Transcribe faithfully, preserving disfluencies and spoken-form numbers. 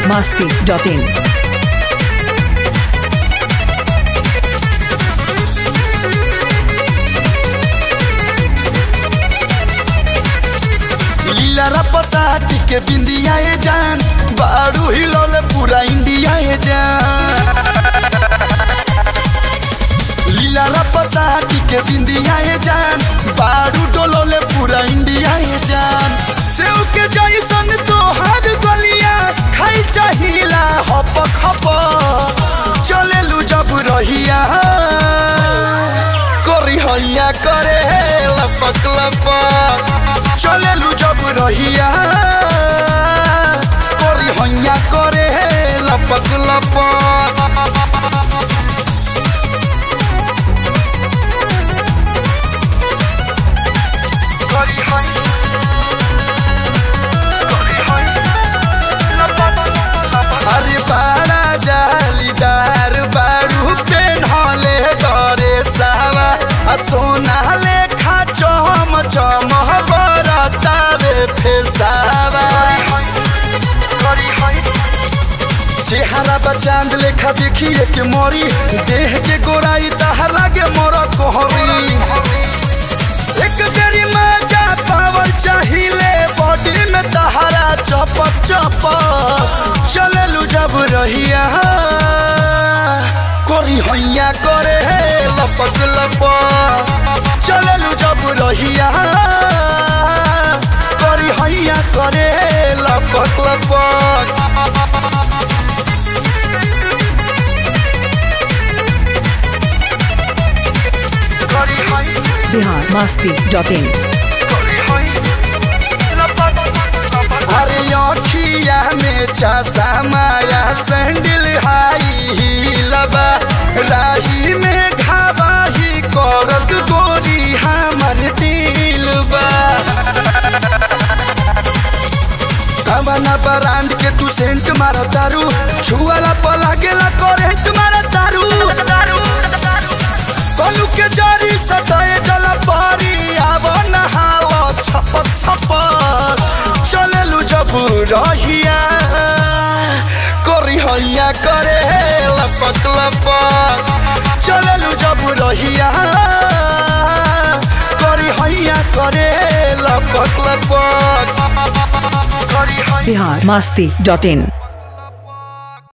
masti dot in. पसाटी के बिंदिया जान बारू हिलौले पूरा इंडिया जान लीला पसाटी के बिंदिया जान बारू डोलोले पूरा इंडिया जान सेव के जैसन तोहार गलिया खाई चाहिला हप खप चलेलू जब रहिया करी हैया करे लपक लपक चलेलू जब रहिया करी हैया करे लपक लपक अरे बाड़ा जालीदार बारू पेन्हले डरे सावा आ सोना लेखा चम चम बरतावे फेसावा चेहरा बचांद लेखा देखिए के मोरी देह के गोराई तहा लागे मोर कोहरी एक बेरी मजा पावल चाहिए बॉडी में तहारा चपक चपक चलेलू जब रहिया करी हैया करे लपक लपक चलेलू जब रहिया करी हैया करे लपक लपक Bihar masti dot in. अरे अखिया में चासा माया सैंडल हाई हिलबा राही में घावाही करत गोरी हमर दिलबा कवना ब्रांड के तू सेंट मार तारू छुआला पला गेला करेंट मार तारू कलू के जारी सटाए जला पारी आव नहालो छपक छपक चलेलू जब रहिया करी हैया करे लपक लपक चलेलू जब रहिया करी हैया करे लपक लपक Bihar masti dot in.